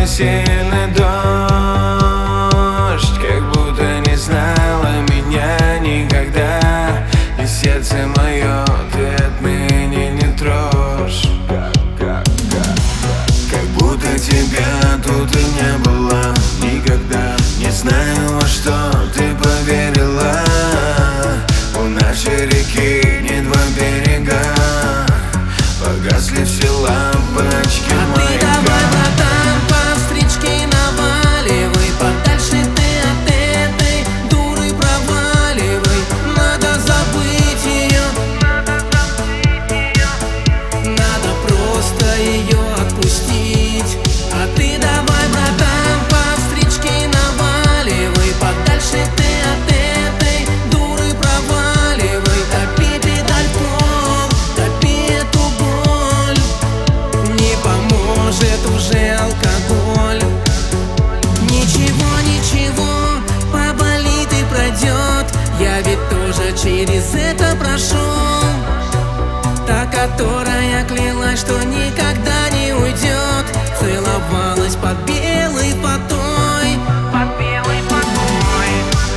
такой сильный дождь, как будто не знала меня никогда. И сердце мое ты отныне не трожь. Как будто тебя тут и не было никогда. Не знаю, во что ты поверила. У нашей реки нет два берега. Погасли все лампочки маяка. Ты давай, братан, по встречке наваливай. Подальше ты от этой дуры проваливай. Надо забыть ее, надо просто ее отпустить. А ты давай, братан, по встречке наваливай. Подальше ты от этой дуры проваливай. Топи педаль в пол, топи эту боль. Не поможет уже алкоголь. Ничего, ничего, поболит и пройдет. Я ведь тоже через это прошел. Та, которая клялась, что никогда не уйдет, целовалась под белой фатой. Под белой фатой.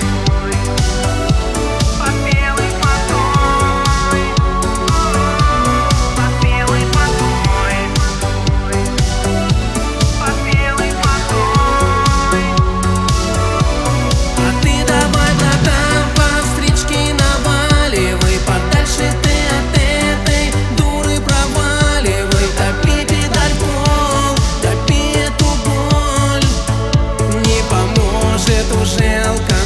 Под белой фатой. Под белой фатой. Под белой фатой. А ты давай, братан, по встречке наваливай. Подальше ты от этой дуры проваливай. Топи педаль в пол, топи эту боль. Не поможет уже алкоголь.